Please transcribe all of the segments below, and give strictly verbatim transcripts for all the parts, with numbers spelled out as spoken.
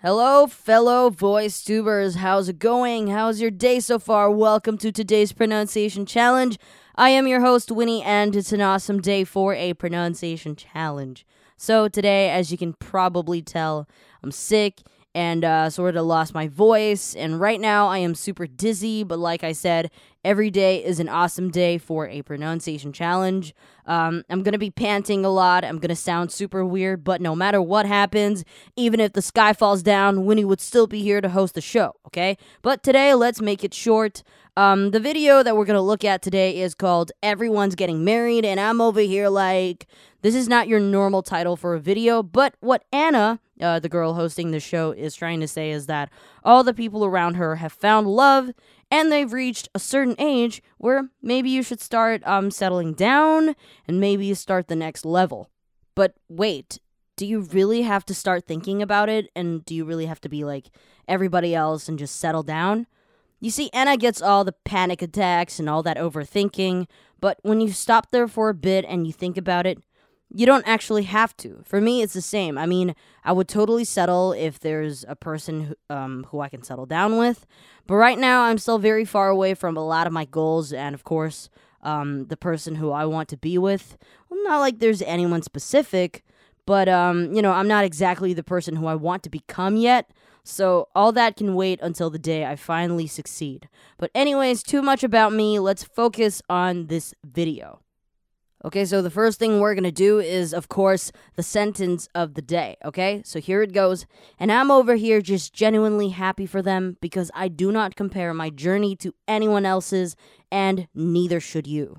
Hello, fellow voice tubers. How's it going? How's your day so far? Welcome to today's pronunciation challenge. I am your host, Winnie, and it's an awesome day for a pronunciation challenge. So today, as you can probably tell, I'm sick and uh, sort of lost my voice. And right now, I am super dizzy. But like I said, every day is an awesome day for a pronunciation challenge. Um, I'm going to be panting a lot. I'm going to sound super weird. But no matter what happens, even if the sky falls down, Winnie would still be here to host the show, okay? But today, let's make it short. Um, the video that we're going to look at today is called Everyone's Getting Married. And I'm over here like, this is not your normal title for a video. But what Anna, uh, the girl hosting the show, is trying to say is that all the people around her have found love and they've reached a certain age where maybe you should start um, settling down and maybe you start the next level. But wait, do you really have to start thinking about it? And do you really have to be like everybody else and just settle down? You see, Anna gets all the panic attacks and all that overthinking, but when you stop there for a bit and you think about it, you don't actually have to. For me, it's the same. I mean, I would totally settle if there's a person who, um, who I can settle down with. But right now, I'm still very far away from a lot of my goals. And of course, um, the person who I want to be with. Well, not like there's anyone specific. But, um, you know, I'm not exactly the person who I want to become yet. So all that can wait until the day I finally succeed. But anyways, too much about me. Let's focus on this video. Okay, so the first thing we're going to do is, of course, the sentence of the day, okay? So here it goes. And I'm over here just genuinely happy for them because I do not compare my journey to anyone else's, and neither should you.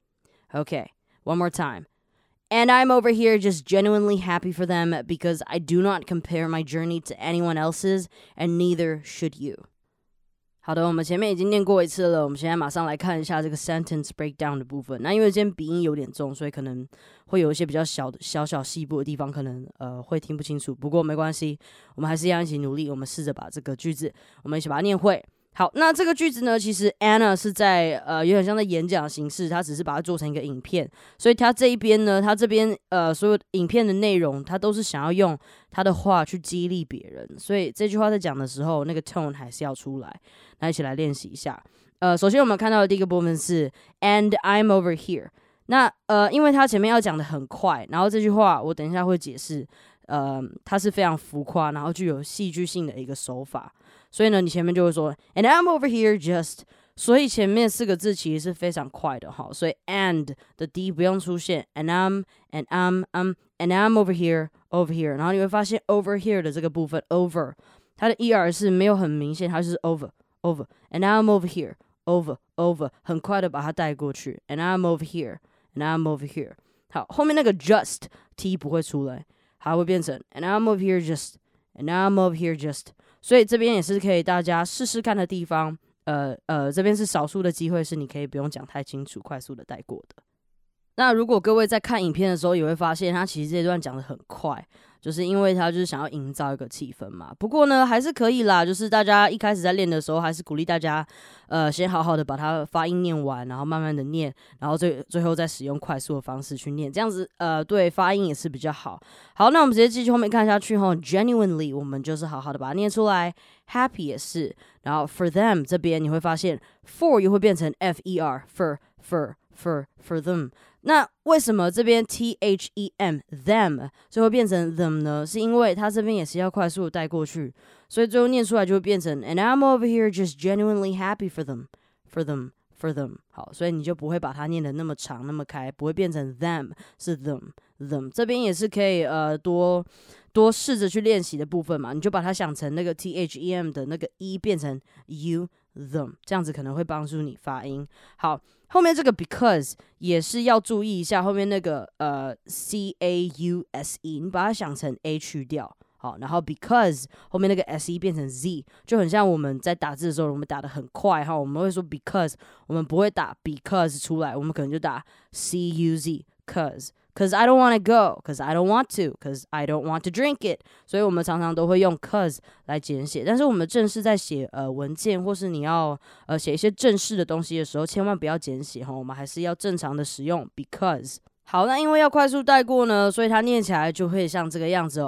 Okay, one more time. And I'm over here just genuinely happy for them because I do not compare my journey to anyone else's, and neither should you. 好的，我们前面已经念过一次了，我们现在马上来看一下这个 sentence breakdown 的部分。那因为今天鼻音有点重，所以可能会有一些比较小的小小细部的地方，可能呃会听不清楚。不过没关系，我们还是一样一起努力，我们试着把这个句子，我们一起把它念会。好，那这个句子呢，其实 Anna 是在呃有点像在演讲形式，她只是把它做成一个影片，所以她这一边呢，她这边呃所有影片的内容，她都是想要用她的话去激励别人，所以这句话在讲的时候，那个 tone 还是要出来。那一起来练习一下。呃，首先我们看到的第一个部分是 And I'm over here。那呃，因为它前面要讲的很快，然后这句话我等一下会解释。呃，它是非常浮夸，然后具有戏剧性的一个手法。所以呢，你前面就会说 And I'm over here just。所以前面四个字其实是非常快的哈，所以 and 的 d 不用出现 and I'm and I'm um and I'm over here over here。然后你会发现 over here 的这个部分 over， 它的 er 是没有很明显，它就是 over。Over and I'm over here, over over， 很快的把它带过去 ，and I'm over here, and I'm over here。好，后面那个 just t 不会出来，它会变成 and I'm over here just, and I'm over here just。所以这边也是可以大家试试看的地方。呃呃，这边是少数的机会，是你可以不用讲太清楚，快速的带过的。那如果各位在看影片的时候，也会发现他其实这段讲的很快，就是因为他就是想要营造一个气氛嘛。不过呢，还是可以啦，就是大家一开始在练的时候，还是鼓励大家，呃，先好好的把它发音念完，然后慢慢的念，然后最最后再使用快速的方式去念，这样子，呃，对发音也是比较好。好，那我们直接继续后面看下去吼 ，genuinely 我们就是好好的把它念出来 ，happy 也是，然后 for them 这边你会发现 for 又会变成 f e r for for for for them。那为什么这边 T H E M them 就会变成 them 呢？是因为它这边也是要快速的带过去，所以最后念出来就会变成 And I'm over here just genuinely happy for them, for them, for them。好，所以你就不会把它念得那么长那么开，不会变成 them， 是 them them。这边也是可以呃多多试着去练习的部分嘛，你就把它想成那个 T H E M 的那个 E 变成 U them， 这样子可能会帮助你发音。好。后面这个 because 也是要注意一下，后面那个呃 C A U S E， 你把它想成 A 去掉，好，然后 because 后面那个 S E 变成 Z， 就很像我们在打字的时候，我们打得很快哈，我们会说 because， 我们不会打 because 出来，我们可能就打 C U Z cause。Cause I don't want to go, cause I don't want to, cause I don't want to drink it。所以我们常常都会用 cause 来简写，但是我们正式在写呃文件或是你要呃写一些正式的东西的时候，千万不要简写哈，我们还是要正常的使用 because。好，那因为要快速带过呢，所以它念起来就会像这个样子哦。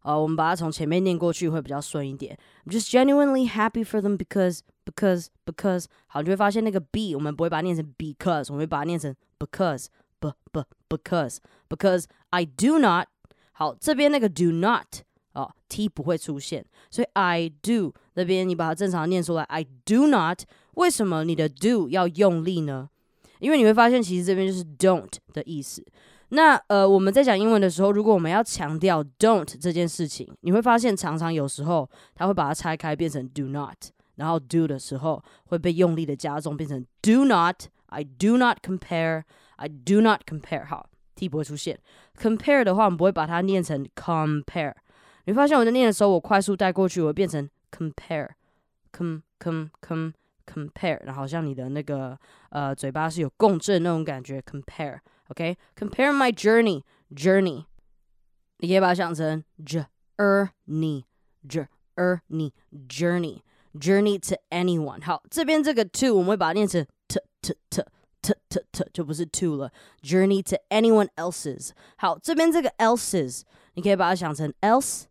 呃，我们把它从前面念过去会比较顺一点。I'm just genuinely happy for them because because because 好，你就会发现那个 be 我们不会把它念成 because， 我们会把它念成 because b b because because I do not。好，这边那个 do not 哦 t 不会出现，所以 I do 那边你把它正常念出来 I do not。为什么你的 do 要用力呢？因为你会发现其实这边就是 don't 的意思。那呃我们在讲英文的时候，如果我们要强调 don't 这件事情，你会发现常常有时候它会把它拆开变成 do not， 然后 do 的时候会被用力的加重变成 do not I do not compare I do not compare。 好，t 不会出现。 compare 的话我们不会把它念成 compare， 你会发现我在念的时候我快速带过去，我会变成 compare com com com compare， 然后好像你的那个呃嘴巴是有共振那种感觉 compare。 OK compare my journey journey 你可以把它想成 journey journey journey journey to anyone。 好，这边这个 to 我们会把它念成 t t t t t t 就不是 to 了 journey to anyone else's。 好，这边这个 else's 你可以把它想成 else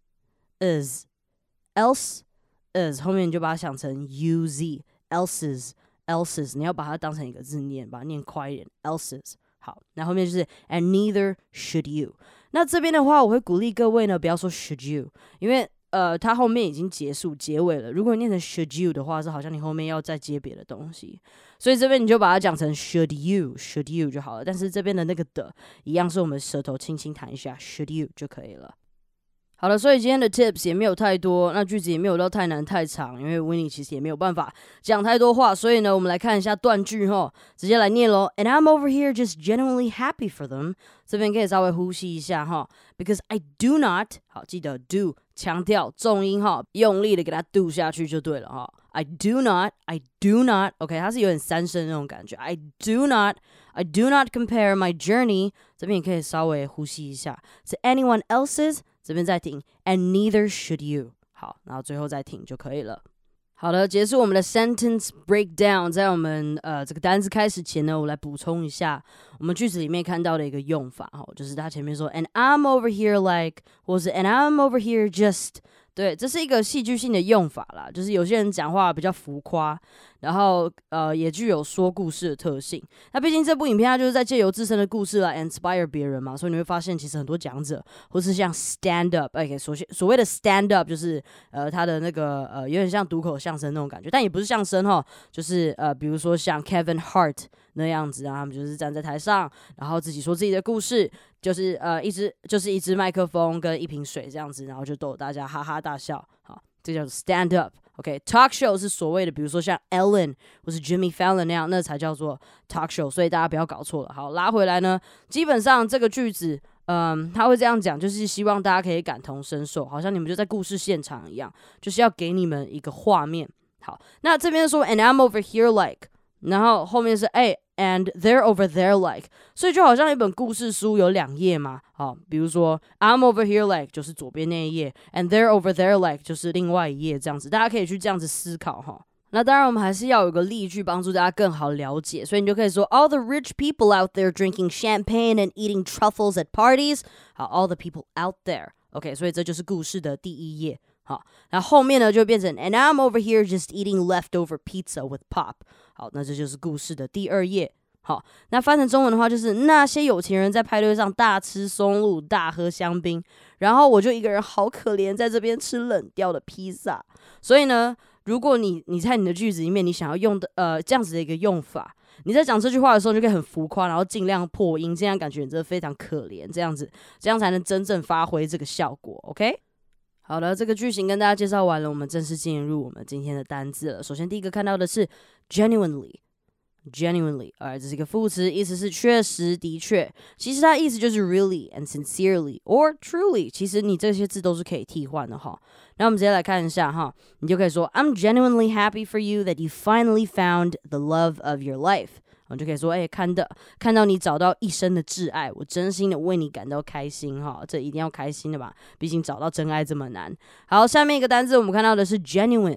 is else is 后面你就把它想成 uz else's else's 你要把它当成一个字念，把它念快一点 else's。 好，那后面就是 and neither should you。 那这边的话我会鼓励各位呢不要说 should you， 因为呃它后面已经结束结尾了，如果你念成 should you 的话是好像你后面要再接别的东西，所以这边你就把它讲成 should you should you 就好了。但是这边的那个的一样是我们舌头轻轻弹一下 should you 就可以了。好了，所以今天的 tips 也没有太多，那句子也没有到太难太长，因为 Winnie 其实也没有办法讲太多话，所以呢，我们来看一下断句齁，直接来念咯。And I'm over here just genuinely happy for them。这边可以稍微呼吸一下齁 ，because I do not， 好，记得 do 强调重音齁，用力的给它 do 下去就对了齁。I do not, I do not，OK，、okay, 它是有点三声那种感觉。I do not, I do not compare my journey。这边也可以稍微呼吸一下 to anyone else's。这边再停 and neither should you。 好，然后最后再停就可以了。好的，结束我们的 sentence breakdown。在我们呃这个单字开始前呢，我来补充一下我们句子里面看到的一个用法，就是它前面说 and I'm over here like， 或是 and I'm over here just。对，这是一个戏剧性的用法啦，就是有些人讲话比较浮夸，然后呃也具有说故事的特性。那毕竟这部影片它就是在借由自身的故事来 inspire 别人嘛，所以你会发现其实很多讲者或是像 stand up，OK， 所所谓的 stand up 就是呃他的那个呃有点像独口相声那种感觉，但也不是相声齁，就是呃比如说像 Kevin Hart 那样子啊，他们就是站在台上，然后自己说自己的故事。就是呃一支就是一支麦克风跟一瓶水这样子，然后就逗大家哈哈大笑。好，这叫做 stand up。OK，talk show 是所谓的，比如说像 Ellen 或是 Jimmy Fallon 那样，那才叫做 talk show。所以大家不要搞错了。好，拉回来呢，基本上这个句子，嗯，他会这样讲，就是希望大家可以感同身受，好像你们就在故事现场一样，就是要给你们一个画面。好，那这边说 and I'm over here like， 然后后面是哎。And they're over there like， 所以就好像一本故事书有两页嘛，好，比如说 I'm over here like 就是左边那一页 ，and they're over there like 就是另外一页这样子，大家可以去这样子思考哈。那当然，我们还是要有个例句帮助大家更好了解，所以你就可以说 All the rich people out there drinking champagne and eating truffles at parties， 好 ，All the people out there，OK，、okay, 所以这就是故事的第一页。好，然后后面呢就变成 And I'm over here just eating leftover pizza with pop。好，那这就是故事的第二页。好，那翻成中文的话就是那些有钱人在派对上大吃松露、大喝香槟，然后我就一个人好可怜，在这边吃冷掉的披萨。所以呢，如果你你在你的句子里面你想要用的呃这样子的一个用法，你在讲这句话的时候就可以很浮夸，然后尽量破音，这样感觉你真的非常可怜，这样子这样才能真正发挥这个效果。OK。好的，这个句型跟大家介绍完了，我们正式进入我们今天的单字了。首先第一个看到的是 genuinely genuinely， alright， 这是一个副词，意思是确实的确，其实它的意思就是 really and sincerely or truly， 其实你这些字都是可以替换的哈。那我们直接来看一下哈，你就可以说 I'm genuinely happy for you that you finally found the love of your life。我就可以说，哎、欸，看到看到你找到一生的挚爱，我真心的为你感到开心哈，这一定要开心的吧，毕竟找到真爱这么难。好，下面一个单字我们看到的是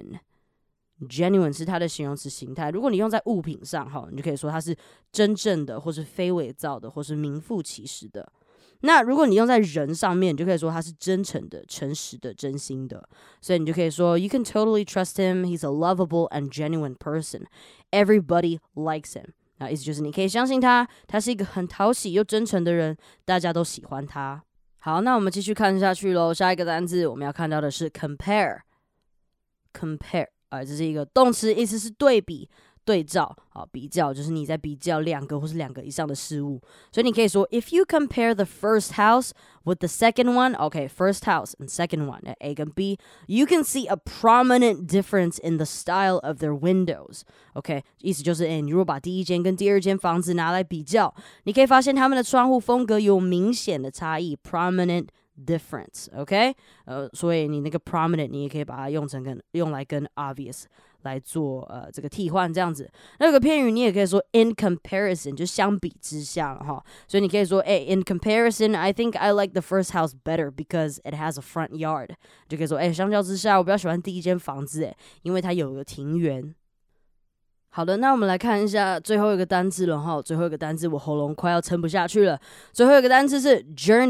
genuine。genuine 是它的形容词形态，如果你用在物品上哈，你就可以说它是真正的，或是非伪造的，或是名副其实的。 那如果你用在人上面，你就可以说他是真诚的、诚实的、真心的。所以你就可以说 You can totally trust him. He's a lovable and genuine person. Everybody likes him. 那意思就是你可以相信他，他是一个很讨喜又真诚的人，大家都喜欢他。好，那我们继续看下去咯。下一个单字我们要看到的是 compare. Compare， 啊，这是一个动词，意思是对比。对照啊，比较就是你在比较两个或是两个以上的事物，所以你可以说 If you compare the first house with the second one, okay, first house and second one, A 跟 B, you can see a prominent difference in the style of their windows. Okay, 意思就是，哎，你如果把第一间跟第二间房子拿来比较，你可以发现他们的窗户风格有明显的差异 ，prominent difference. Okay, 呃，所以你那个 prominent 你也可以把它用成跟用来跟 obvious。来做呃这个替换这样子，那有个片语你也可以说 in comparison， 就相比之下哈，所以你可以说，哎 ，in comparison, I think I like the first house better because it has a front yard。就可以说，哎，相较之下，我比较喜欢第一间房子，哎，因为它有个庭园。好的，那我们来看一下最后一个单字了哈，最后一个单字我喉咙快要撑不下去了，最后一个单字是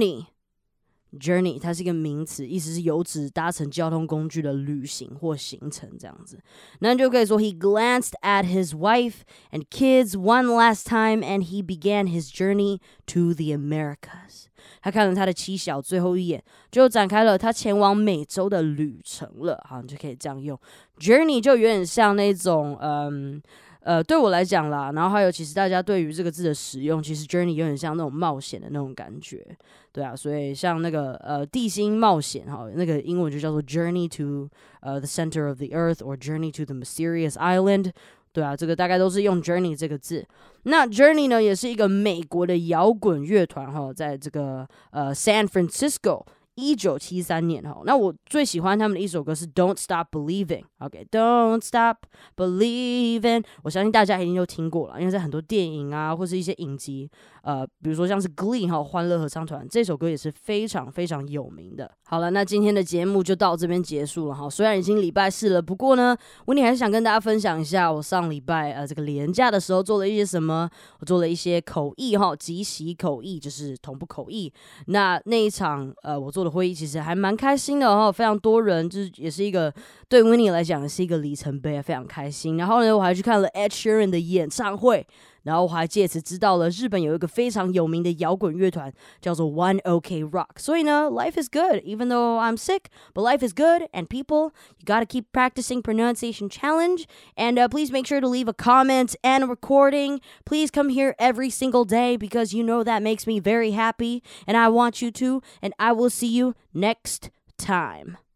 journey。Journey 它是一个名词，意思是有指搭乘交通工具的旅行或行程这样子。那你就可以说 He glanced at his wife and kids one last time and he began his journey to the Americas. 他看了他的妻小最后一眼，就展开了他前往美洲的旅程了。好，你就可以这样用 Journey 就有点像那种嗯。呃，对我来讲啦，然后还有其实大家对于这个字的使用，其实 journey 有点像那种冒险的那种感觉，对啊，所以像那个呃地心冒险哈，那个英文就叫做 journey to 呃 the center of the earth or journey to the mysterious island， 对啊，这个大概都是用 journey 这个字。那 journey 呢，也是一个美国的摇滚乐团哈，在这个呃 San Francisco。一九七三年哈，那我最喜欢他们的一首歌是 Don't Stop Believing。OK，Don't Stop Believing， 我相信大家一定都听过了，因为在很多电影啊，或是一些影集，呃，比如说像是 Glee 哈，欢乐合唱团这首歌也是非常非常有名的。好了，那今天的节目就到这边结束了哈。虽然已经礼拜四了，不过呢，温妮还是想跟大家分享一下我上礼拜呃这个连假的时候做了一些什么。我做了一些口译哈，即席口译就是同步口译。那那一场呃我做的会议其实还蛮开心的哈，非常多人，就是也是一个对温妮来讲也是一个里程碑，非常开心。然后呢，我还去看了 Ed Sheeran 的演唱会。然后我还借此知道了日本有一个非常有名的摇滚乐团叫做 One OK Rock。所以呢 ，life is good, even though I'm sick, but life is good. And people, you gotta keep practicing pronunciation challenge. And uh, please make sure to leave a comment and a recording. Please come here every single day because you know that makes me very happy. And I want you to. And I will see you next time.